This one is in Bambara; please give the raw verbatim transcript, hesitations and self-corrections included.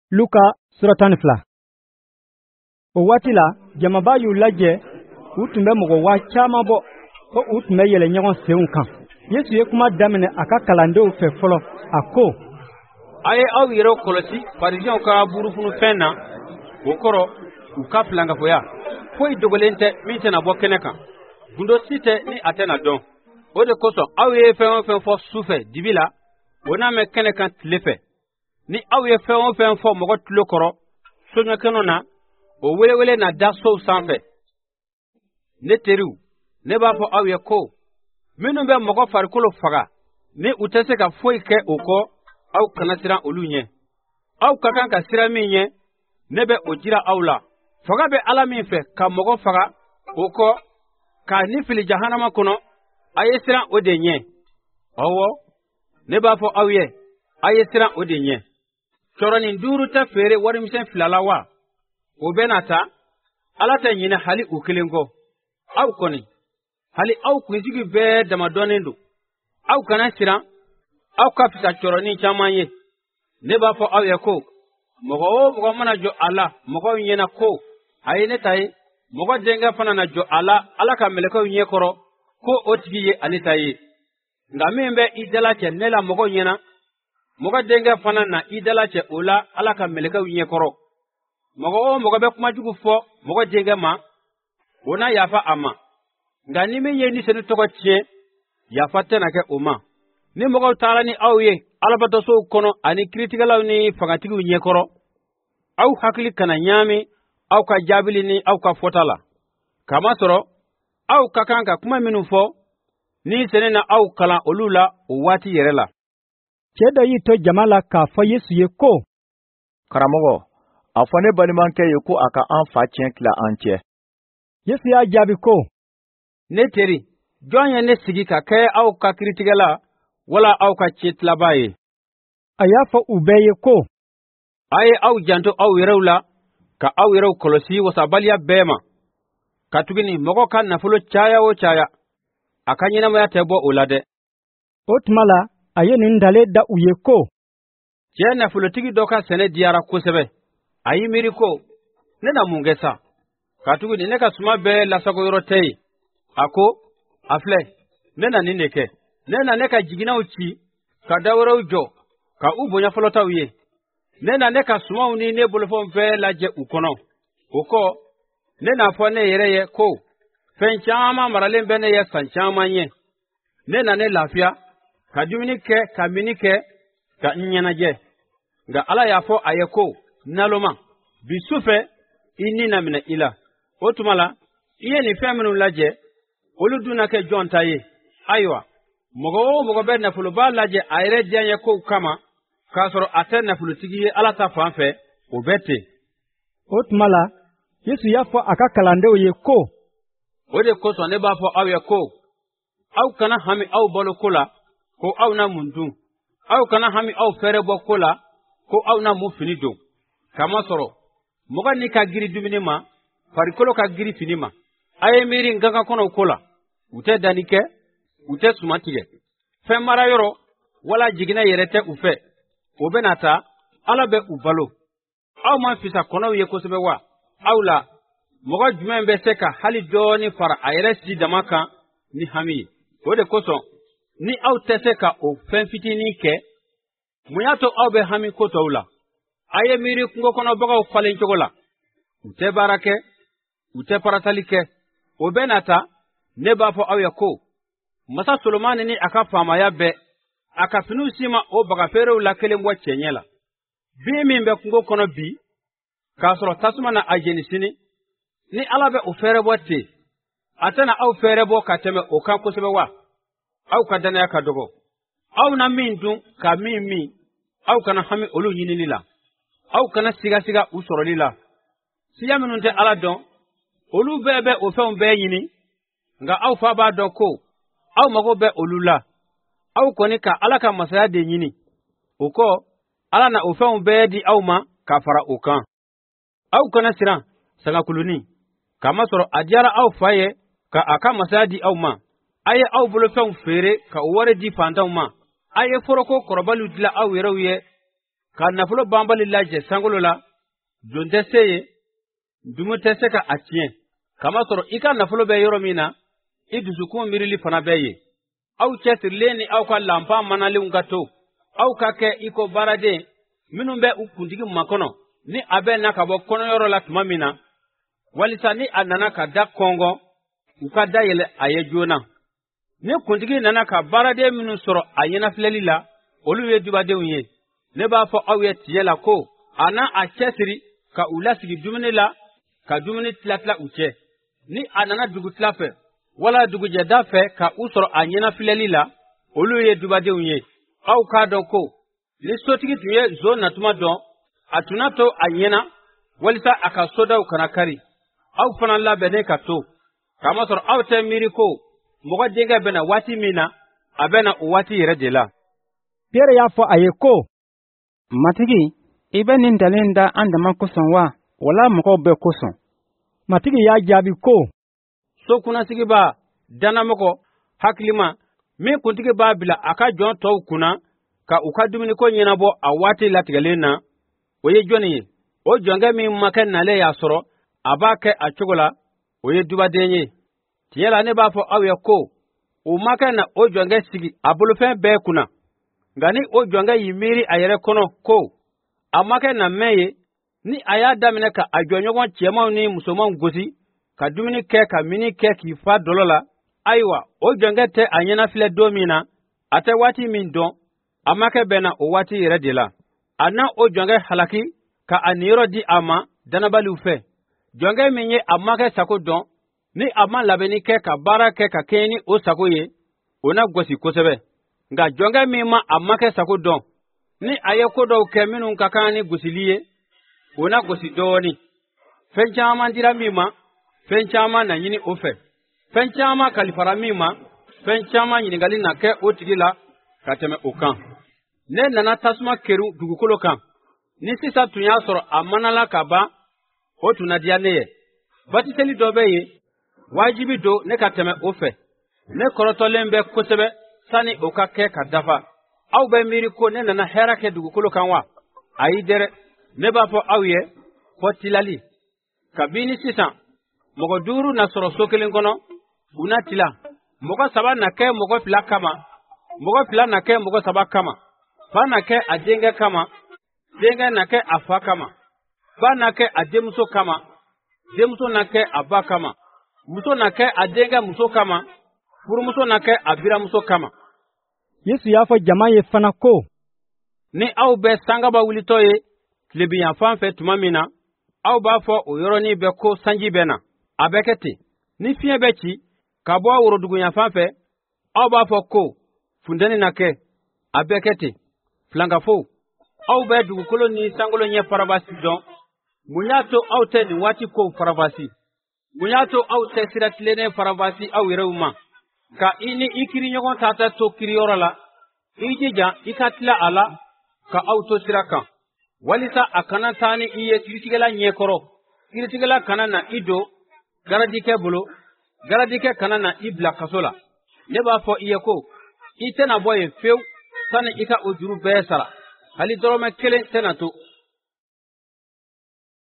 Luka sura tan ni fila. O waati la jamaba y'u lajɛ u tun bɛ mɔgɔ waa caman bɔ ko u tun bɛ yɛlɛ ɲɔgɔn senw kan. Yesu ye kuma daminɛ a ka kalandenw fɛ fɔlɔ. A ko: a ye aw yɛrɛw kɔlɔsi Farisɛnw ka burufunufɛn na, o kɔrɔ u ka filankafoya. Foyi dogolen tɛ min tɛna bɔ kɛnɛ kan, gundo si tɛ ni a tɛna dɔn. O de kosɔn aw ye fɛn o fɛn fɔ su fɛ dibi la, o n'a mɛn kɛnɛ kan tile fɛ. Ni aw ye fɛn o fɛn fɔ mɔgɔ tulo kɔrɔ soɲɔkɛnɛ na, o welewele na da sow sanfɛ. Ne teriw, ne b'a fɔ aw ye ko minnu bɛ mɔgɔ farikolo faga, ni u tɛ se ka foyi kɛ o kɔ, aw kana siran olu ɲɛ. Aw ka kan ka siran min ɲɛ, ne bɛ o jira aw la. Faga bɛ Ala min fɛ ka mɔgɔ faga, o kɔ k'a ni fili jahanama kɔnɔ, a ye siran o de ɲɛ. Ɔwɔ, ne b'a fɔ aw ye, a ye siran o de ɲɛ. Cɔrɔnin duuru tɛ feere warimisɛn fila la wa? O bɛ na ta, Ala tɛ ɲinɛ hali u kelen kɔ. Aw kɔni, hali aw kunsigi bɛɛ dama dɔnnen don. Aw kana siran, aw ka fisa cɔrɔnin caman ye. Ne b'a fɔ aw ye ko mɔgɔ o mɔgɔ mana jɔ a la mɔgɔw ɲɛna ko a ye ne ta ye, mɔgɔ denkɛ fana na jɔ a la Ala ka mɛlɛkɛw ɲɛkɔrɔ ko o tigi ye ale ta ye. Nka min bɛ i dala cɛ ne la mɔgɔw ɲɛna, mɔgɔ denkɛ fana na i dala cɛ o la Ala ka mɛlɛkɛw ɲɛkɔrɔ. Mɔgɔ o mɔgɔ bɛ kuma jugu fɔ mɔgɔ denkɛ ma, o na yafa a ma. Nka ni min ye ni senu tɔgɔ tiɲɛ, yafa tɛna kɛ o ma. Ni mɔgɔw taara ni aw ye alabatɔsow kɔnɔ ani kiiritigɛlaw ni fangatigiw ɲɛkɔrɔ, aw hakili kana ɲaami aw ka jaabili ni aw ka fɔta la. Kamasɔrɔ aw ka kan ka kuma minnu fɔ, ni sene na aw kalan olu la o waati yɛrɛ la. Cɛ dɔ y'i to jama la k'a fɔ Yesu ye ko: Karamɔgɔ, a fɔ ne balimakɛ ye ko a ka an fa tiɲɛ tila an cɛ. Yesu y'a jaabi ko: Ne teri, jɔn ye ne sigi ka kɛ aw ka kiiritigɛla wala aw ka citilaba ye? A y'a fɔ u bɛɛ ye ko: a ye aw janto aw yɛrɛw la, ka aw yɛrɛw kɔlɔsi wasabaliya bɛɛ ma. Ka tuguni mɔgɔ ka nafolo caya o caya, a ka ɲɛnamaya tɛ bɔ o la dɛ. O tuma la, a ye nin dalen da u ye ko: Cɛ nafolotigi dɔ ka sɛnɛ diyara kosɛbɛ. A y'i miiri ko, ne na mun kɛ sa? Ka tuguni ne ka suma bɛɛ lasago yɔrɔ tɛ yen. A ko, a filɛ, ne na nin de kɛ. Ne na ne ka jiginaw ci, ka da wɛrɛw jɔ, ka u bonya fɔlɔtaw ye. Ne na ne ka sumaw ni ne bolofɛnw bɛɛ lajɛ u kɔnɔ. O kɔ, ne n'a fɔ ne yɛrɛ ye ko, fɛn caman maralen bɛ ne ye san caman ye. Ne na ne lafiya, ka dumuni kɛ, ka mini kɛ, ka n ɲɛnajɛ. Nka Ala y'a fɔ a ye ko, naloma, bi su fɛ, i ni na minɛ i la. O tuma la, i ye nin fɛn minnu lajɛ, olu dun na kɛ jɔn ta ye? Ayiwa, mɔgɔ o mɔgɔ bɛ nafoloba lajɛ a yɛrɛ diyaɲɛ kow kama, k'a sɔrɔ a tɛ nafolotigi ye Ala ta fan fɛ, o bɛ ten. O tuma la, Yesu y'a fɔ a ka kalandenw ye ko: O de kosɔn ne b'a fɔ aw ye ko, aw kana hami aw baloko la, ko aw na mun dun. Aw kana hami aw fɛrɛbɔ ko la, ko aw na mun fini don. Kamasɔrɔ mɔgɔ ni ka giri dumuni ma, farikolo ka giri fini ma. A ye miiri n ka kan kɔnɔw ko la, u tɛ danni kɛ, u tɛ suma tigɛ. Fɛn mara yɔrɔ wala jiginɛ yɛrɛ tɛ u fɛ. O bɛ na taa, Ala bɛ u balo. Aw ma fisa kɔnɔw ye kosɛbɛ wa? Aw la, mɔgɔ jumɛn bɛ se ka hali dɔɔni fara a yɛrɛ si dama kan ni hami ye? O de kosɔn, ni aw tɛ se ka o fɛn fitinin kɛ, mun y'a to aw bɛ hami ko tɔw la? A ye miiri kungo kɔnɔbagaw falen cogo la. U tɛ baara kɛ, u tɛ paratali kɛ. O bɛ na ta, ne b'a fɔ aw ye ko, Masa Solomani ni a ka faamaya bɛɛ, a ka finiw si ma o bagafeerew la kelen bɔ cɛɲɛ la. Bin min bɛ kungo kɔnɔ bi, k'a sɔrɔ tasuma na a jeni sini, ni Ala bɛ o fɛɛrɛbɔ ten, a tɛna aw fɛɛrɛbɔ ka tɛmɛ o kan kosɛbɛ wa? Aw ka danaya ka dɔgɔ. Aw na min dun ka min min, aw kana hami olu ɲinini la. Aw kana siga siga u sɔrɔli la. Siya minnu tɛ Ala dɔn, olu bɛɛ bɛ o fɛnw bɛɛ ɲini, nka aw fa b'a dɔn ko aw mago bɛ olu la. Aw kɔni ka Ala ka masaya de ɲini. O kɔ, Ala na o fɛnw bɛɛ di aw ma ka fara o kan. Aw kana siran sangakulunin, kamasɔrɔ a diyara aw fa ye ka a ka masaya di aw ma. A ye aw bolofɛnw feere ka o wari di fantanw ma. A ye foroko kɔrɔbaliw dilan aw yɛrɛw ye, ka nafolo banbali lajɛ sankolo la jon tɛ se ye dumu tɛ se ka a tiɲɛ kamasɔrɔ i ka nafolo bɛ yɔrɔ min na i dusukun miirili fana bɛ ye aw cɛsirilen ni aw ka lanpa manalenw ka to aw ka kɛ i ko baaraden minnu bɛ u kuntigi makɔnɔ ni a bɛ na ka bɔ kɔnɔyɔrɔ la tuma min na walisa ni a nana ka da kɔngɔ u ka da yɛlɛ a ye joona ni kuntigi nana ka baaraden minnu sɔrɔ a ɲɛnafilɛli la olu ye dubadenw ye ne b'a fɔ aw ye tiɲɛ la ko a n'a a cɛsiri ka u lasigi dumuni la ka dumuni tila tila u cɛ ni a nana dugutila fɛ wala dugujɛda fɛ ka u sɔrɔ a ɲɛnafilɛli la olu ye dubadenw ye aw k'a dɔn ko ni sotigi tun ye zo natuma dɔn a tuna to a ɲɛna walisa a ka sodaw kana kari aw fana labɛnnen ka to kamasɔrɔ aw tɛ miiri ko mɔgɔ denkɛ bɛna waati min na a bɛna o waati yɛrɛ de la. Pierre y'a fɔ a ye ko matigi i bɛ nin dalen da an dama kosɔn wa wala mɔgɔw bɛɛ kosɔn. matigi y'a jaabi ko so kunnasigi b'a dannamɔgɔ hakilima min kuntigi b'a bila a ka jɔn tɔw kunna ka u ka dumuniko ɲɛnabɔ a waati latigɛlen na o ye jɔnni ye o jɔnkɛ min ma kɛ nalen y'a sɔrɔ a b'a kɛ a cogo la o ye dubaden ye tiɲɛ la ne b'a fɔ aw ye ko o ma kɛ na o jɔnkɛ sigi a bolofɛn bɛɛ kunna nka ni o jɔnkɛ y'i miiri a yɛrɛ kɔnɔ ko a ma kɛ na mɛn ye ni a y'a daminɛ ka a jɔɲɔgɔn cɛmanw ni musomanw gosi ka dumuni kɛ ka mini kɛ k'i fa dɔlɔ la ayiwa o jɔnkɛ tɛ a ɲɛnafilɛ don min na a tɛ waati min dɔn a ma kɛ bɛnna o waati yɛrɛ de la a na o jɔnkɛ halaki ka a niyɔrɔ di a ma danabaliw fɛ jɔnkɛ min ye a makɛ sago dɔn ni a ma labɛnni kɛ ka baara kɛ ka kɛɲɛ ni o sago ye o na gosi kosɛbɛ nka jɔnkɛ min ma a makɛ sago dɔn ni a ye ko dɔw kɛ minnu ka kan ni gosili ye o na gosi dɔɔni fɛn caman dira min ma fɛn caman na ɲini o fɛ fɛn caman kalifara min ma fɛn caman ɲininkali na kɛ o tigi la ka tɛmɛ o kan ne nana tasuma keru dugukolo kan ni sisan tun y'a sɔrɔ a manala ka ban o tun na diya ne ye batiseli dɔ bɛ yen wajibi don ne ka tɛmɛ o fɛ ne kɔrɔtɔlen bɛ kosɛbɛ sani o ka kɛ ka dafa aw bɛ miiri ko ne nana hɛrɛ kɛ dugukolo kan wa ayi dɛrɛ ne b'a fɔ aw ye fɔ tilali kabini sisan mɔgɔ duuru na sɔrɔ so kelen kɔnɔ u na tila mɔgɔ saba na kɛ mɔgɔ fila kama mɔgɔ fila na kɛ mɔgɔ saba kama fa na kɛ a denkɛ kama denkɛ na kɛ a fa kama ba na kɛ a denmuso kama denmuso na kɛ a ba kama muso na kɛ a denkɛ muso kama furumuso na kɛ a biramuso kama. Yesu y'a fɔ jama ye fana ko ni aw bɛ sangaba wulitɔ ye tilebiyanfan fɛ tuma min na aw b'a fɔ o yɔrɔnin bɛ ko sanji bɛ na a bɛ kɛ ten ni fiɲɛ bɛ ci ka bɔ woroduguyanfan fɛ aw b'a fɔ ko funteni na kɛ a bɛ kɛ ten filankafo aw bɛ dugukolo ni sankolo ɲɛ farabasi dɔn mun y'a to aw tɛ nin waati kow farabasi mun y'a to aw tɛ sira tilennen farabasi aw yɛrɛw ma ka i ni i kiriɲɔgɔn taata to kiriyɔrɔ la i jija i ka tila a la ka aw to sira kan walisa a kana taa ni i ye kiritigɛla ɲɛkɔrɔ kiritigɛla kana na i don garadikɛ bolo garadikɛ kana na i bila kaso la ne b'a fɔ i ye ko i tɛna bɔ yen fewu sani i ka o juru bɛɛ sara hali dɔrɔmɛ kelen tɛna to